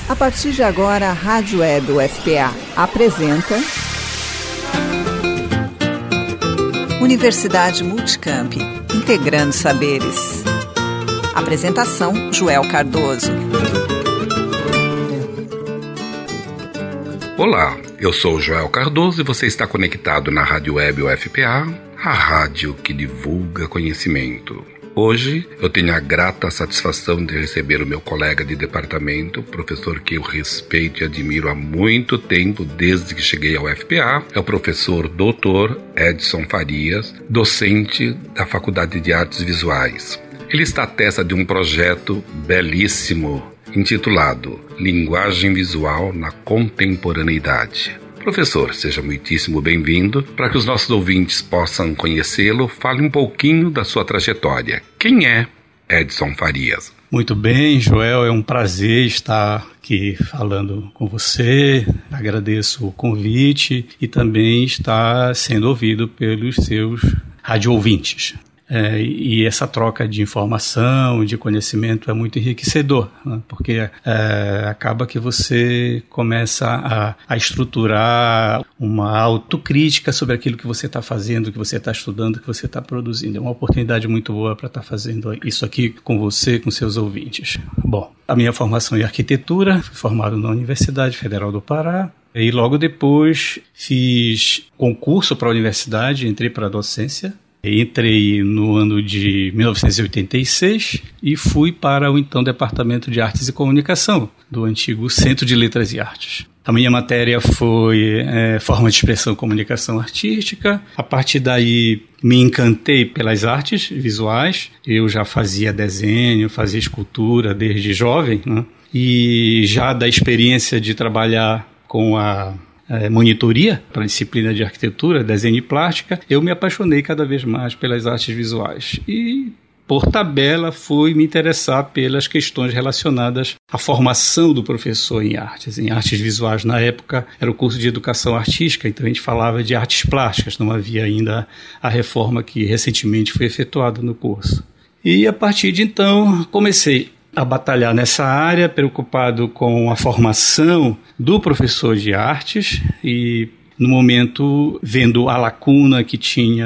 A partir de agora, a Rádio Web UFPA apresenta Universidade Multicamp, integrando saberes. Apresentação, Joel Cardoso. Olá, eu sou o Joel Cardoso e você está conectado na Rádio Web UFPA, a rádio que divulga conhecimento. Hoje eu tenho a grata satisfação de receber o meu colega de departamento, professor que eu respeito e admiro há muito tempo, desde que cheguei ao UFPA, é o professor Dr. Edson Farias, docente da Faculdade de Artes Visuais. Ele está à testa de um projeto belíssimo, intitulado Linguagem Visual na Contemporaneidade. Professor, seja muitíssimo bem-vindo. Para que os nossos ouvintes possam conhecê-lo, fale um pouquinho da sua trajetória. Quem é Edson Farias? Muito bem, Joel, é um prazer estar aqui falando com você. Agradeço o convite e também estar sendo ouvido pelos seus rádio-ouvintes. E essa troca de informação, de conhecimento é muito enriquecedor, né? Porque acaba que você começa a estruturar uma autocrítica sobre aquilo que você está fazendo, que você está estudando, que você está produzindo. É uma oportunidade muito boa para estar fazendo isso aqui com você, com seus ouvintes. Bom, a minha formação é em arquitetura, fui formado na Universidade Federal do Pará. E logo depois fiz concurso para a universidade, entrei para a docência. Entrei no ano de 1986 e fui para o então Departamento de Artes e Comunicação, do antigo Centro de Letras e Artes. A minha matéria foi Forma de Expressão e Comunicação Artística. A partir daí me encantei pelas artes visuais. Eu já fazia desenho, fazia escultura desde jovem, né? E já da experiência de trabalhar com a monitoria para a disciplina de arquitetura, desenho e plástica, eu me apaixonei cada vez mais pelas artes visuais e, por tabela, fui me interessar pelas questões relacionadas à formação do professor em artes. Em artes visuais, na época, era o curso de educação artística, então a gente falava de artes plásticas, não havia ainda a reforma que recentemente foi efetuada no curso. E, a partir de então, comecei a batalhar nessa área, preocupado com a formação do professor de artes e, no momento, vendo a lacuna que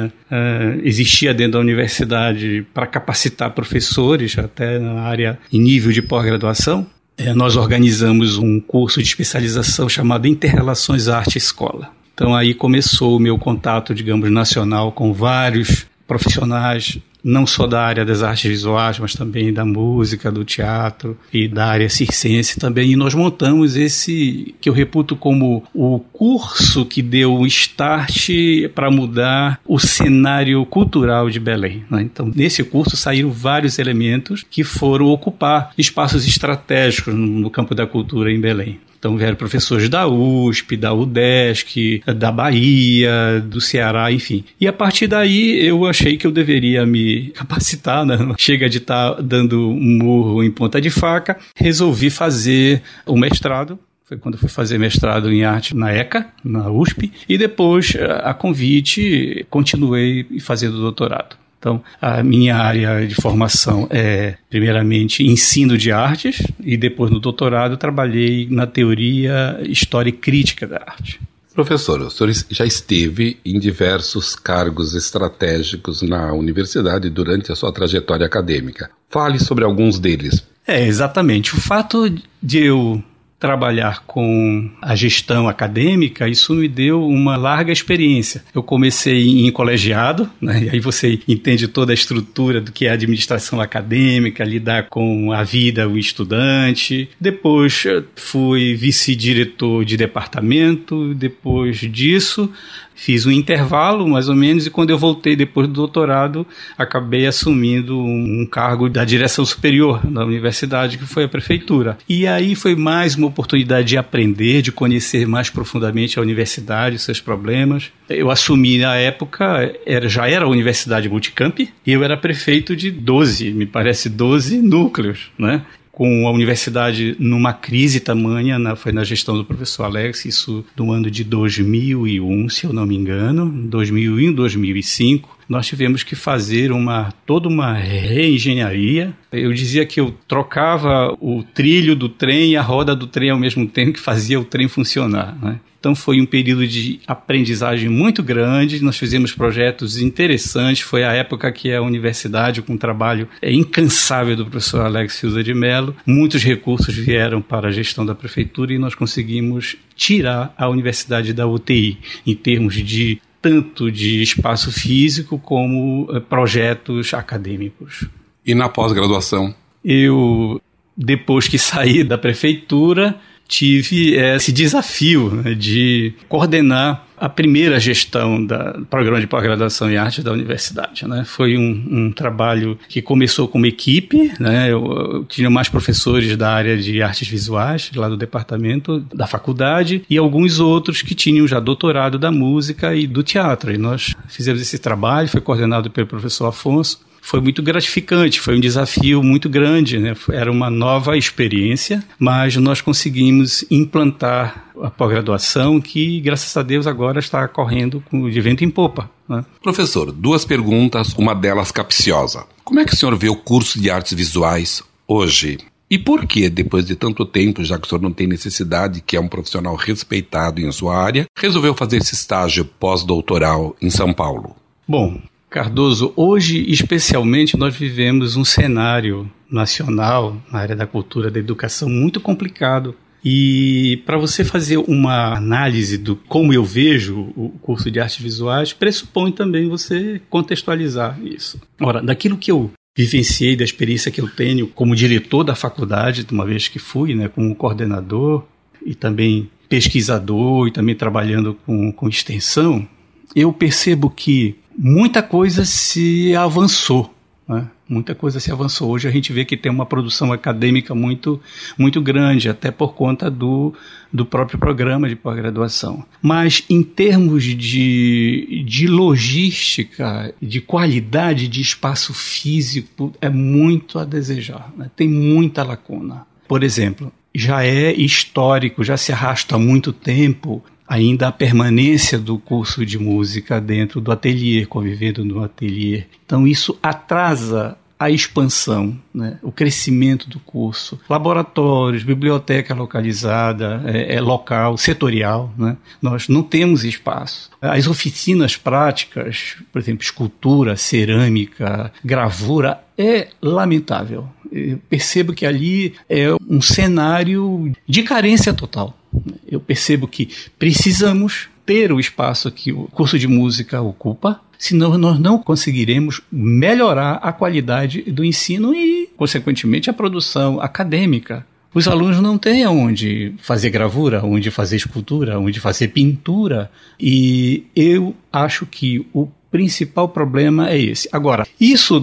existia dentro da universidade para capacitar professores, até na área em nível de pós-graduação, nós organizamos um curso de especialização chamado Inter-Relações Arte-Escola. Então, aí começou o meu contato, digamos, nacional com vários profissionais, não só da área das artes visuais, mas também da música, do teatro e da área circense também. E nós montamos esse, que eu reputo como o curso que deu um start para mudar o cenário cultural de Belém, né? Então, nesse curso saíram vários elementos que foram ocupar espaços estratégicos no campo da cultura em Belém. Então vieram professores da USP, da UDESC, da Bahia, do Ceará, enfim. E a partir daí eu achei que eu deveria me capacitar, né? Chega de estar dando um murro em ponta de faca. Resolvi fazer o mestrado. Foi quando eu fui fazer mestrado em arte na ECA, na USP. E depois, a convite, continuei fazendo doutorado. Então, a minha área de formação é, primeiramente, ensino de artes e depois, no doutorado, trabalhei na teoria, história e crítica da arte. Professor, o senhor já esteve em diversos cargos estratégicos na universidade durante a sua trajetória acadêmica. Fale sobre alguns deles. Exatamente. O fato de eu trabalhar com a gestão acadêmica, isso me deu uma larga experiência. Eu comecei em colegiado, né? E aí você entende toda a estrutura do que é a administração acadêmica, lidar com a vida do estudante. Depois fui vice-diretor de departamento, depois disso fiz um intervalo, mais ou menos, e quando eu voltei depois do doutorado, acabei assumindo um cargo da direção superior da universidade, que foi a prefeitura. E aí foi mais uma oportunidade de aprender, de conhecer mais profundamente a universidade, seus problemas. Eu assumi, na época, já era a Universidade Multicamp, e eu era prefeito de 12 núcleos, né? Com a universidade numa crise tamanha, foi na gestão do professor Alex, isso no ano de 2001, se eu não me engano, 2001, 2005, nós tivemos que fazer toda uma reengenharia. Eu dizia que eu trocava o trilho do trem e a roda do trem ao mesmo tempo, que fazia o trem funcionar, né? Então foi um período de aprendizagem muito grande, nós fizemos projetos interessantes, foi a época que a universidade, com um trabalho incansável do professor Alex Souza de Mello, muitos recursos vieram para a gestão da prefeitura e nós conseguimos tirar a universidade da UTI, em termos de tanto de espaço físico como projetos acadêmicos. E na pós-graduação? Eu, depois que saí da prefeitura, tive esse desafio, né, de coordenar a primeira gestão do programa de pós-graduação em arte da universidade, né? Foi um trabalho que começou como equipe, né? Eu tinha mais professores da área de artes visuais, lá do departamento da faculdade, e alguns outros que tinham já doutorado da música e do teatro. E nós fizemos esse trabalho, foi coordenado pelo professor Afonso. Foi muito gratificante, foi um desafio muito grande, né? Era uma nova experiência, mas nós conseguimos implantar a pós-graduação que, graças a Deus, agora está correndo de vento em popa, né? Professor, 2 perguntas, uma delas capciosa. Como é que o senhor vê o curso de artes visuais hoje? E por que, depois de tanto tempo, já que o senhor não tem necessidade, que é um profissional respeitado em sua área, resolveu fazer esse estágio pós-doutoral em São Paulo? Bom, Cardoso, hoje especialmente nós vivemos um cenário nacional na área da cultura, da educação muito complicado. E para você fazer uma análise do como eu vejo o curso de artes visuais, pressupõe também você contextualizar isso. Ora, daquilo que eu vivenciei, da experiência que eu tenho como diretor da faculdade, uma vez que fui, né, como coordenador e também pesquisador e também trabalhando com extensão, eu percebo que muita coisa se avançou, né? Muita coisa se avançou. Hoje a gente vê que tem uma produção acadêmica muito, muito grande, até por conta do próprio programa de pós-graduação. Mas em termos de logística, de qualidade de espaço físico, é muito a desejar, né? Tem muita lacuna. Por exemplo, já é histórico, já se arrasta há muito tempo ainda a permanência do curso de música dentro do ateliê, convivendo no ateliê. Então isso atrasa a expansão, né? O crescimento do curso. Laboratórios, biblioteca localizada, local, setorial, né? Nós não temos espaço. As oficinas práticas, por exemplo, escultura, cerâmica, gravura, é lamentável. Eu percebo que ali é um cenário de carência total. Eu percebo que precisamos ter o espaço que o curso de música ocupa, senão nós não conseguiremos melhorar a qualidade do ensino e, consequentemente, a produção acadêmica. Os alunos não têm onde fazer gravura, onde fazer escultura, onde fazer pintura, e eu acho que o principal problema é esse. Agora, isso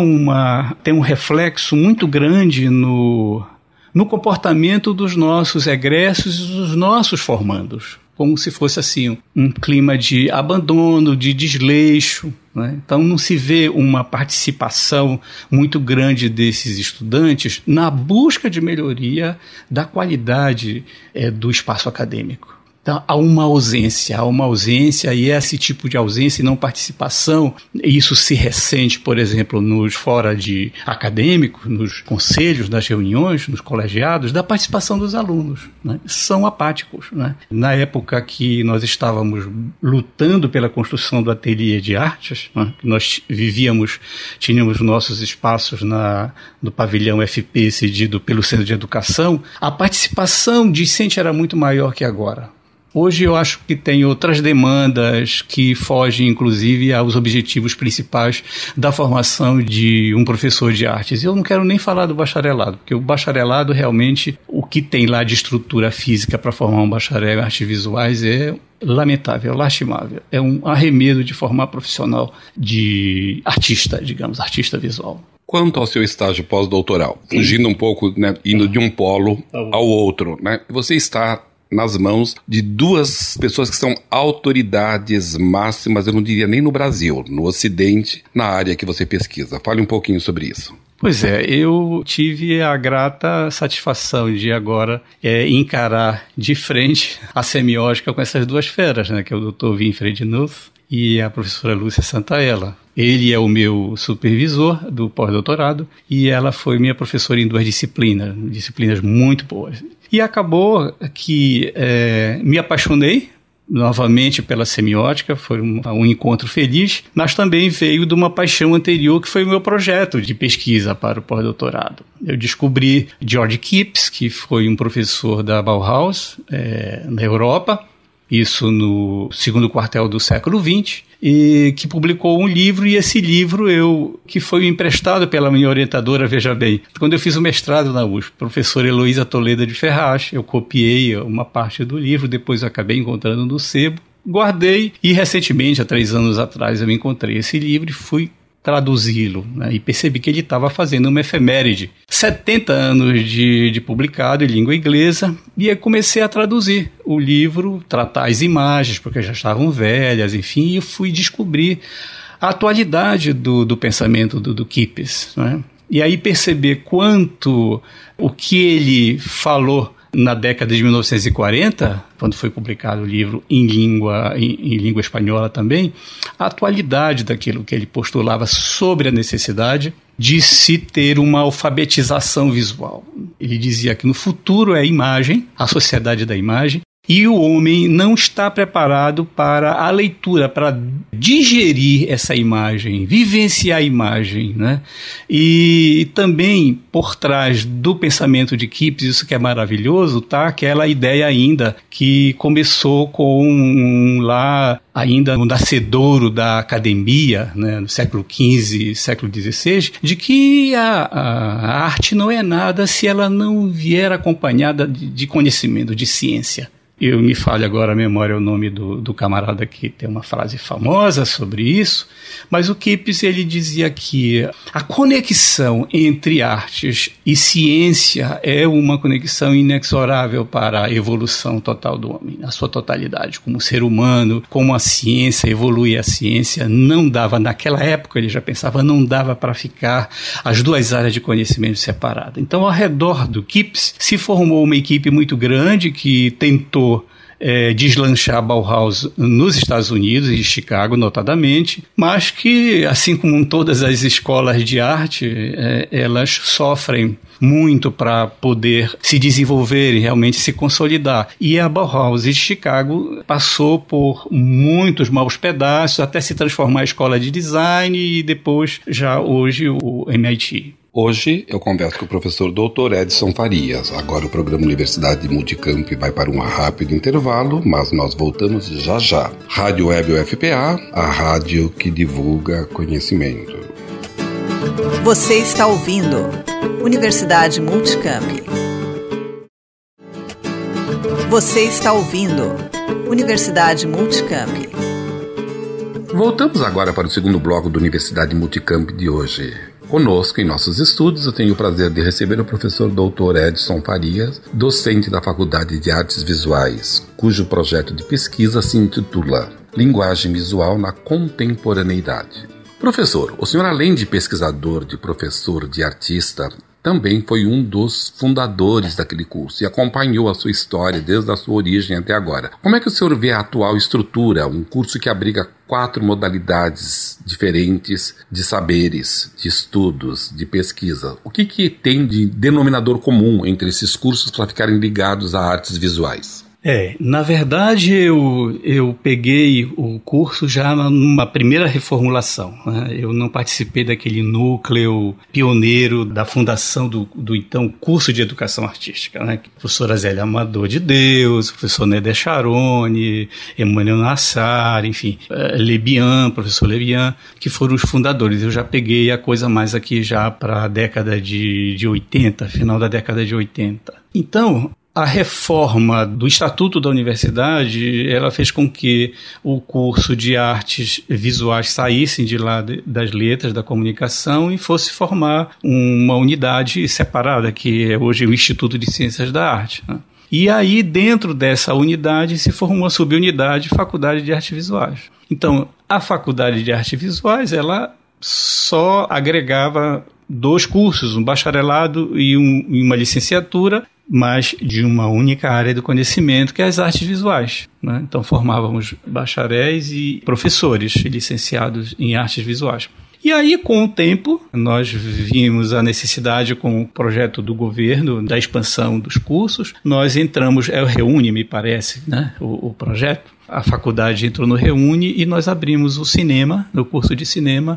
tem um reflexo muito grande no comportamento dos nossos egressos e dos nossos formandos, como se fosse assim um clima de abandono, de desleixo, né? Então não se vê uma participação muito grande desses estudantes na busca de melhoria da qualidade do espaço acadêmico. Então, há uma ausência, e esse tipo de ausência e não participação, isso se ressente, por exemplo, nos fora de acadêmicos, nos conselhos, nas reuniões, nos colegiados, da participação dos alunos, né? São apáticos, né? Na época que nós estávamos lutando pela construção do ateliê de artes, né? Nós tínhamos nossos espaços no pavilhão FP cedido pelo Centro de Educação, a participação discente era muito maior que agora. Hoje eu acho que tem outras demandas que fogem, inclusive, aos objetivos principais da formação de um professor de artes. Eu não quero nem falar do bacharelado, porque o bacharelado realmente, o que tem lá de estrutura física para formar um bacharel em artes visuais é lamentável, lastimável. É um arremedo de formar profissional de artista, digamos, artista visual. Quanto ao seu estágio pós-doutoral, fugindo um pouco, né, indo de um polo ao outro, né, você está nas mãos de 2 pessoas que são autoridades máximas, eu não diria nem no Brasil, no Ocidente, na área que você pesquisa. Fale um pouquinho sobre isso. Pois é, eu tive a grata satisfação de agora encarar de frente a semiótica com essas 2 feras, né, que é o Dr. Winfried Knuth e a professora Lúcia Santaella. Ele é o meu supervisor do pós-doutorado e ela foi minha professora em 2 disciplinas muito boas. E acabou que me apaixonei novamente pela semiótica, foi um encontro feliz, mas também veio de uma paixão anterior que foi o meu projeto de pesquisa para o pós-doutorado. Eu descobri George Kipps, que foi um professor da Bauhaus na Europa, isso no segundo quartel do século XX, e que publicou um livro, e esse livro que foi emprestado pela minha orientadora, veja bem, quando eu fiz o mestrado na USP, professora Heloísa Toledo de Ferraz, eu copiei uma parte do livro, depois eu acabei encontrando no sebo, guardei, e recentemente, há 3 anos atrás, eu encontrei esse livro e fui traduzi-lo, né, e percebi que ele estava fazendo uma efeméride. 70 anos de publicado em língua inglesa, e eu comecei a traduzir o livro, tratar as imagens, porque já estavam velhas, enfim, e eu fui descobrir a atualidade do pensamento do Kipps, né? E aí perceber quanto o que ele falou na década de 1940, quando foi publicado o livro em língua espanhola também, a atualidade daquilo que ele postulava sobre a necessidade de se ter uma alfabetização visual. Ele dizia que no futuro é a imagem, a sociedade da imagem, e o homem não está preparado para a leitura, para digerir essa imagem, vivenciar a imagem, né? E também, por trás do pensamento de Kipps, isso que é maravilhoso, tá? Aquela ideia ainda que começou com lá, ainda no nascedouro da academia, né, no século XV, século XVI, de que a arte não é nada se ela não vier acompanhada de conhecimento, de ciência. Me falha agora a memória o nome do camarada que tem uma frase famosa sobre isso, mas o Kipps, ele dizia que a conexão entre artes e ciência é uma conexão inexorável para a evolução total do homem, a sua totalidade, como ser humano, como a ciência evolui. A ciência não dava, naquela época ele já pensava, não dava para ficar as 2 áreas de conhecimento separadas. Então, ao redor do Kipps se formou uma equipe muito grande que tentou deslanchar a Bauhaus nos Estados Unidos, em Chicago notadamente, mas que, assim como todas as escolas de arte, elas sofrem muito para poder se desenvolver e realmente se consolidar. E a Bauhaus de Chicago passou por muitos maus pedaços até se transformar em escola de design e depois, já hoje, o MIT. Hoje eu converso com o professor Dr. Edson Farias. Agora o programa Universidade Multicamp vai para um rápido intervalo, mas nós voltamos já já. Rádio Web UFPA, a rádio que divulga conhecimento. Você está ouvindo Universidade Multicamp. Você está ouvindo Universidade Multicamp. Voltamos agora para o segundo bloco do Universidade Multicamp de hoje. Conosco, em nossos estudos, eu tenho o prazer de receber o professor Dr. Edson Farias, docente da Faculdade de Artes Visuais, cujo projeto de pesquisa se intitula Linguagem Visual na Contemporaneidade. Professor, o senhor, além de pesquisador, de professor, de artista, também foi um dos fundadores daquele curso e acompanhou a sua história desde a sua origem até agora. Como é que o senhor vê a atual estrutura, um curso que abriga 4 modalidades diferentes de saberes, de estudos, de pesquisa? O que tem de denominador comum entre esses cursos para ficarem ligados a artes visuais? Na verdade, eu peguei o curso já numa primeira reformulação, né? Eu não participei daquele núcleo pioneiro da fundação do então curso de educação artística, né? Professora Zélia Amador de Deus, professor Néder Charone, Emmanuel Nassar, enfim, professor Lebian, que foram os fundadores. Eu já peguei a coisa mais aqui já para a década de 80, final da década de 80. Então, a reforma do Estatuto da Universidade, ela fez com que o curso de artes visuais saísse de lá das letras, da comunicação, e fosse formar uma unidade separada, que é hoje o Instituto de Ciências da Arte, né? E aí, dentro dessa unidade, se formou a subunidade Faculdade de Artes Visuais. Então, a Faculdade de Artes Visuais, ela só agregava 2 cursos, um bacharelado e uma licenciatura, mas de uma única área do conhecimento, que é as artes visuais, né? Então formávamos bacharéis e professores licenciados em artes visuais. E aí, com o tempo, nós vimos a necessidade, com o projeto do governo, da expansão dos cursos. Nós entramos, é o Reúne, me parece, né, o projeto. A faculdade entrou no Reúne e nós abrimos o cinema, no curso de cinema,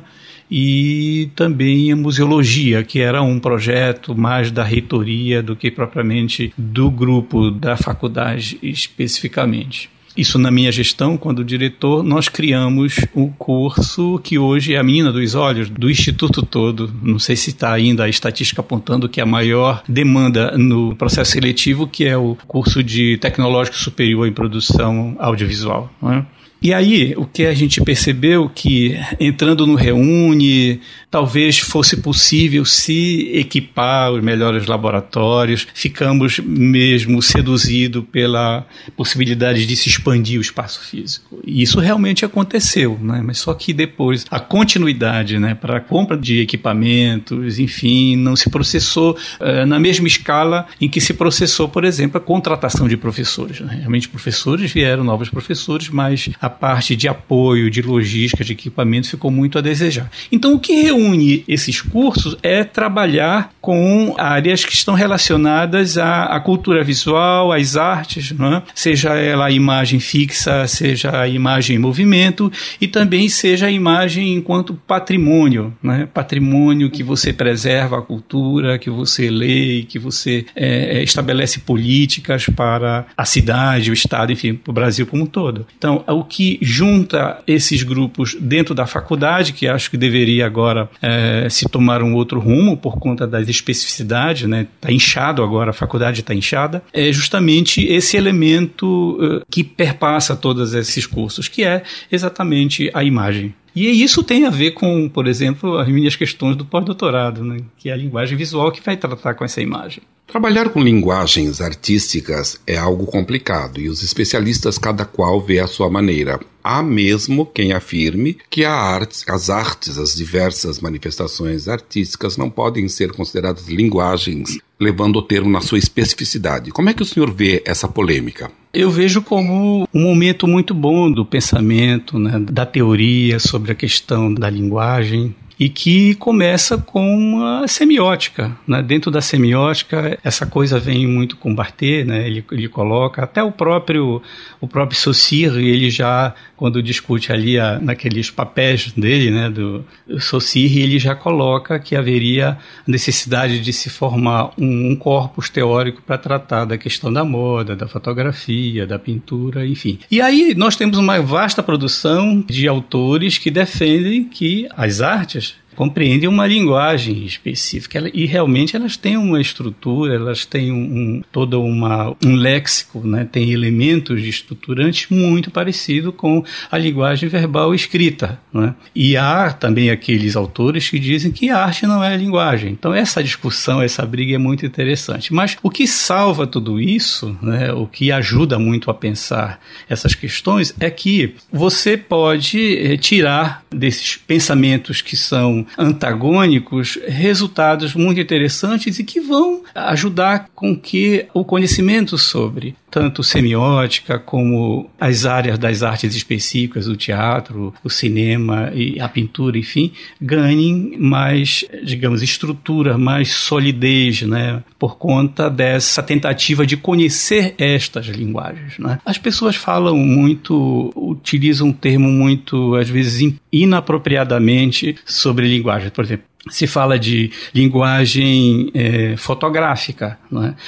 e também a museologia, que era um projeto mais da reitoria do que propriamente do grupo da faculdade especificamente. Isso na minha gestão, quando diretor, nós criamos o curso que hoje é a menina dos olhos do Instituto todo. Não sei se está ainda a estatística apontando que a maior demanda no processo seletivo, que é o curso de Tecnológico Superior em Produção Audiovisual, não é? E aí, o que a gente percebeu que, entrando no Reúne, talvez fosse possível se equipar os melhores laboratórios, ficamos mesmo seduzidos pela possibilidade de se expandir o espaço físico. E isso realmente aconteceu, né? Mas só que depois a continuidade, né, para a compra de equipamentos, enfim, não se processou na mesma escala em que se processou, por exemplo, a contratação de professores, né? Realmente professores vieram, novos professores, mas a parte de apoio, de logística, de equipamento ficou muito a desejar. Então, o que reúne esses cursos é trabalhar com áreas que estão relacionadas à cultura visual, às artes, não é? Seja ela a imagem fixa, seja a imagem em movimento e também seja a imagem enquanto patrimônio, né? Patrimônio que você preserva a cultura, que você lê, que você estabelece políticas para a cidade, o estado, enfim, para o Brasil como um todo. Então, o que junta esses grupos dentro da faculdade, que acho que deveria agora se tomar um outro rumo por conta das especificidades, né? Está inchado agora, a faculdade está inchada, é justamente esse elemento que perpassa todos esses cursos, que é exatamente a imagem. E isso tem a ver com, por exemplo, as minhas questões do pós-doutorado, né? Que é a linguagem visual que vai tratar com essa imagem. Trabalhar com linguagens artísticas é algo complicado e os especialistas cada qual vê a sua maneira. Há mesmo quem afirme que as artes, as diversas manifestações artísticas não podem ser consideradas linguagens, levando o termo na sua especificidade. Como é que o senhor vê essa polêmica? Eu vejo como um momento muito bom do pensamento, né, da teoria sobre a questão da linguagem, e que começa com a semiótica, né? Dentro da semiótica, essa coisa vem muito com Barthes, né? Ele coloca, até o próprio Saussure, ele já, quando discute ali naqueles papéis dele, né, do Saussure, ele já coloca que haveria necessidade de se formar um corpus teórico para tratar da questão da moda, da fotografia, da pintura, enfim. E aí nós temos uma vasta produção de autores que defendem que as artes compreendem uma linguagem específica e realmente elas têm uma estrutura, elas têm todo um léxico, né? Tem elementos estruturantes muito parecido com a linguagem verbal escrita, né? E há também aqueles autores que dizem que a arte não é linguagem. Então essa discussão, essa briga é muito interessante. Mas o que salva tudo isso, né? O que ajuda muito a pensar essas questões é que você pode tirar desses pensamentos que são antagônicos resultados muito interessantes e que vão ajudar com que o conhecimento sobre tanto semiótica como as áreas das artes específicas, o teatro, o cinema e a pintura, enfim, ganhem mais, digamos, estrutura, mais solidez, né, por conta dessa tentativa de conhecer estas linguagens, né? As pessoas falam muito, utilizam um termo muito, às vezes, inapropriadamente sobre linguagem. Por exemplo, se fala de linguagem fotográfica, não é?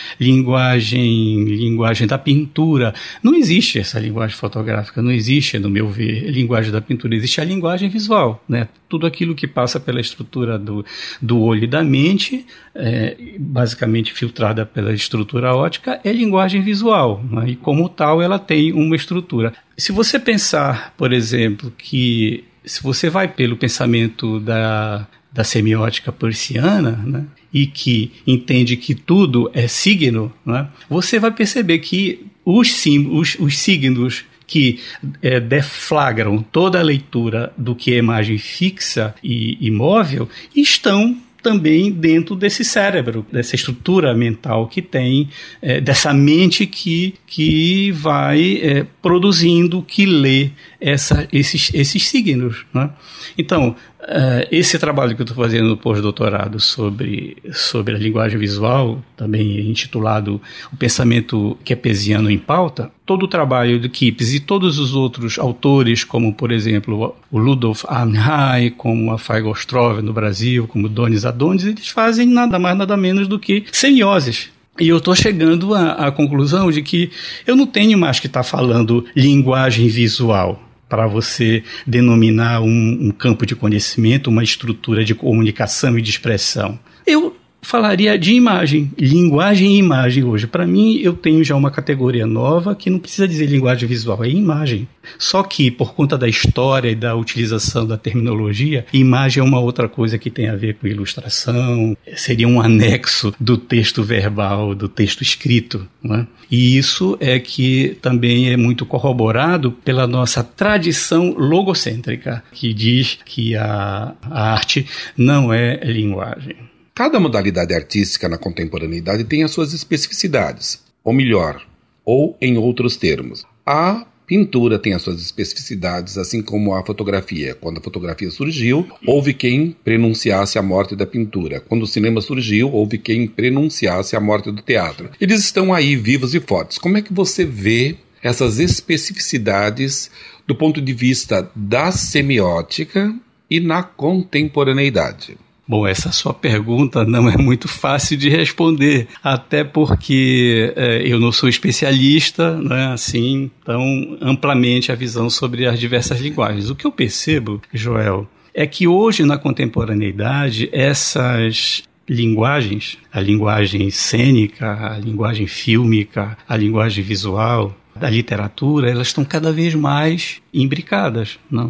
Linguagem da pintura. Não existe essa linguagem fotográfica, não existe, no meu ver, linguagem da pintura. Existe a linguagem visual, né? Tudo aquilo que passa pela estrutura do olho e da mente, basicamente filtrada pela estrutura óptica, é linguagem visual, né? E como tal ela tem uma estrutura. Se você pensar, por exemplo, que se você vai pelo pensamento da semiótica persiana, né, e que entende que tudo é signo, né, você vai perceber que os signos que deflagram toda a leitura do que é imagem fixa e imóvel estão também dentro desse cérebro, dessa estrutura mental que tem, dessa mente que vai produzindo, que lê esses signos, né? Então, esse trabalho que eu estou fazendo no pós-doutorado sobre a linguagem visual, também intitulado O Pensamento Kepesiano em Pauta, todo o trabalho do Kipes e todos os outros autores, como, por exemplo, o Ludolf Arnheim, como a Feigo Ostrov no Brasil, como Donis Adonis, eles fazem nada mais, nada menos do que semioses. E eu estou chegando à conclusão de que eu não tenho mais que estar falando linguagem visual para você denominar um campo de conhecimento, uma estrutura de comunicação e de expressão. Eu falaria de imagem, linguagem e imagem hoje. Para mim, eu tenho já uma categoria nova que não precisa dizer linguagem visual, é imagem. Só que, por conta da história e da utilização da terminologia, imagem é uma outra coisa que tem a ver com ilustração, seria um anexo do texto verbal, do texto escrito, né? E isso é que também é muito corroborado pela nossa tradição logocêntrica, que diz que a arte não é linguagem. Cada modalidade artística na contemporaneidade tem as suas especificidades, ou melhor, ou em outros termos. A pintura tem as suas especificidades, assim como a fotografia. Quando a fotografia surgiu, houve quem prenunciasse a morte da pintura. Quando o cinema surgiu, houve quem prenunciasse a morte do teatro. Eles estão aí vivos e fortes. Como é que você vê essas especificidades do ponto de vista da semiótica e na contemporaneidade? Bom, essa sua pergunta não é muito fácil de responder, até porque eu não sou especialista, né, assim, tão amplamente a visão sobre as diversas linguagens. O que eu percebo, Joel, é que hoje na contemporaneidade essas linguagens, a linguagem cênica, a linguagem fílmica, a linguagem visual, da literatura, elas estão cada vez mais imbricadas, não?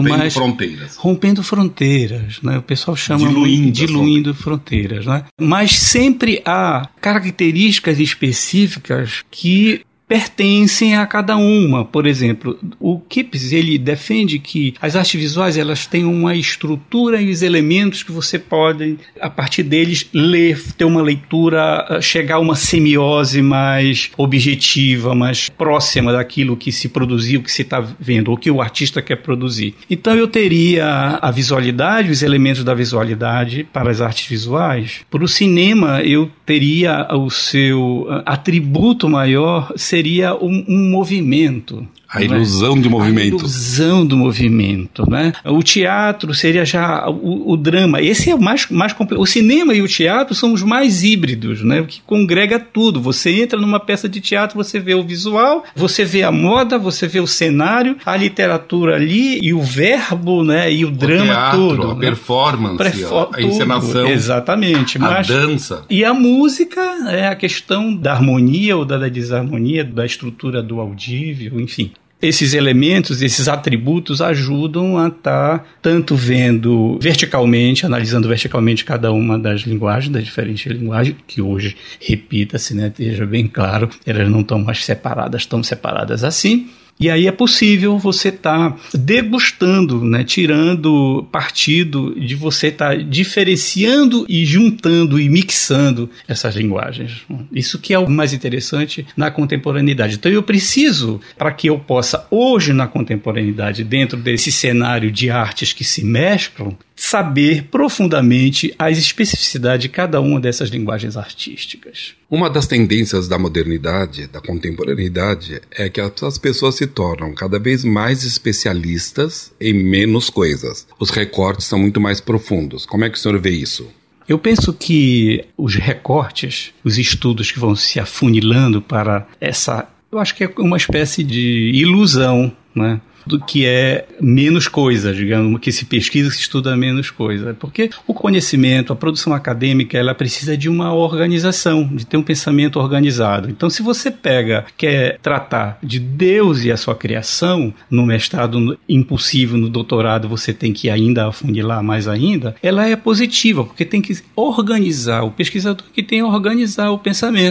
Rompendo fronteiras, né? O pessoal chama diluindo fronteiras, né? Mas sempre há características específicas que pertencem a cada uma. Por exemplo, o Kipes, ele defende que as artes visuais elas têm uma estrutura e os elementos que você pode, a partir deles, ler, ter uma leitura, chegar a uma semiose mais objetiva, mais próxima daquilo que se produziu, que se está vendo, ou que o artista quer produzir. Então eu teria a visualidade, os elementos da visualidade para as artes visuais. Para o cinema, eu teria o seu atributo maior, seria um movimento. A ilusão de movimento. A ilusão do movimento, né? O teatro seria já o drama. Esse é o mais complexo. O cinema e o teatro são os mais híbridos, né? O que congrega tudo. Você entra numa peça de teatro, você vê o visual, você vê a moda, você vê o cenário, a literatura ali e o verbo, né? E o drama, teatro, tudo. A performance, a encenação. Exatamente. A dança. E a música é a questão da harmonia ou da desarmonia, da estrutura do audível, enfim. Esses elementos, esses atributos ajudam a estar tanto vendo verticalmente, analisando verticalmente cada uma das linguagens, das diferentes linguagens, que hoje, repita-se, né, esteja bem claro, elas não estão mais separadas, tão separadas assim. E aí é possível você estar degustando, né, tirando partido de você estar diferenciando e juntando e mixando essas linguagens. Isso que é o mais interessante na contemporaneidade. Então eu preciso, para que eu possa hoje na contemporaneidade, dentro desse cenário de artes que se mesclam, saber profundamente as especificidades de cada uma dessas linguagens artísticas. Uma das tendências da modernidade, da contemporaneidade, é que as pessoas se tornam cada vez mais especialistas em menos coisas. Os recortes são muito mais profundos. Como é que o senhor vê isso? Eu penso que os recortes, os estudos que vão se afunilando para essa... Eu acho que é uma espécie de ilusão, né? Do que é menos coisa, digamos, que se pesquisa, se estuda menos coisa. Porque o conhecimento, a produção acadêmica, ela precisa de uma organização, de ter um pensamento organizado. Então, se você quer tratar de Deus e a sua criação, no mestrado impossível, no doutorado, você tem que ainda afunilar mais ainda, ela é positiva, porque tem que organizar, o pesquisador que tem que organizar o pensamento.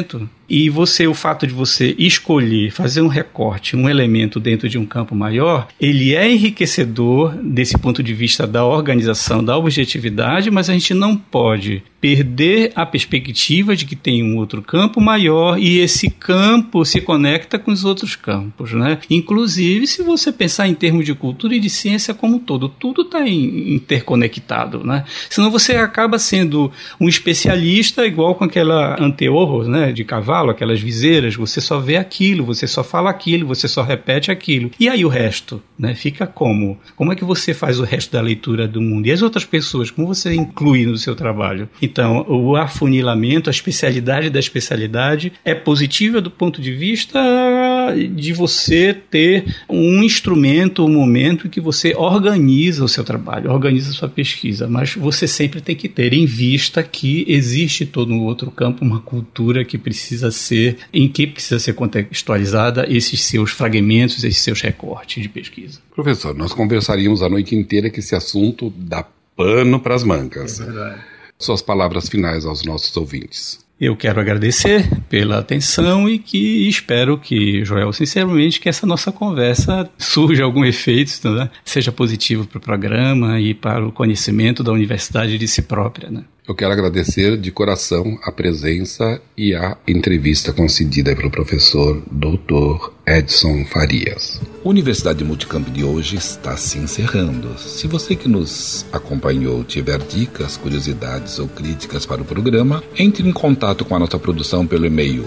E o fato de você escolher, fazer um recorte, um elemento dentro de um campo maior, ele é enriquecedor desse ponto de vista da organização, da objetividade, mas a gente não pode perder a perspectiva de que tem um outro campo maior e esse campo se conecta com os outros campos, né? Inclusive, se você pensar em termos de cultura e de ciência como um todo, tudo está interconectado, né? Senão você acaba sendo um especialista igual com aquela anteorro, né, de cavalo, aquelas viseiras, você só vê aquilo, você só fala aquilo, você só repete aquilo. E aí o resto, né, fica como? Como é que você faz o resto da leitura do mundo? E as outras pessoas, como você inclui no seu trabalho? Então, o afunilamento, a especialidade da especialidade é positiva do ponto de vista de você ter um instrumento, um momento em que você organiza o seu trabalho, organiza a sua pesquisa, mas você sempre tem que ter em vista que existe todo um outro campo, uma cultura que precisa ser, em que precisa ser contextualizada esses seus fragmentos, esses seus recortes de pesquisa. Professor, nós conversaríamos a noite inteira que esse assunto dá pano para as mangas. É verdade. Suas palavras finais aos nossos ouvintes. Eu quero agradecer pela atenção e que espero que, Joel, sinceramente, que essa nossa conversa surja algum efeito, né? Seja positivo para o programa e para o conhecimento da universidade de si própria, né? Eu quero agradecer de coração a presença e a entrevista concedida pelo professor Dr. Edson Farias. A Universidade Multicamp de hoje está se encerrando. Se você que nos acompanhou tiver dicas, curiosidades ou críticas para o programa, entre em contato com a nossa produção pelo e-mail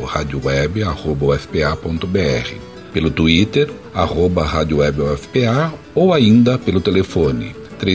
radioweb@ufpa.br, pelo Twitter, @radiowebufpa, ou ainda pelo telefone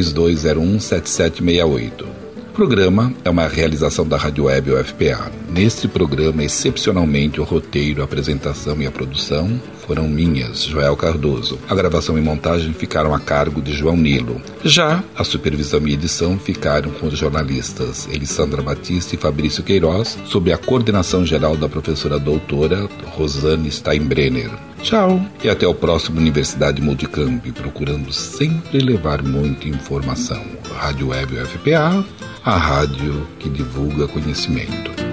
3201-7768. O programa é uma realização da Rádio Web UFPA. Neste programa, excepcionalmente, o roteiro, a apresentação e a produção foram minhas, Joel Cardoso. A gravação e montagem ficaram a cargo de João Nilo. Já a supervisão e edição ficaram com os jornalistas Elisandra Batista e Fabrício Queiroz, sob a coordenação geral da professora doutora Rosane Steinbrenner. Tchau e até o próximo Universidade Multicamp, procurando sempre levar muita informação. Rádio Web UFPA, a rádio que divulga conhecimento.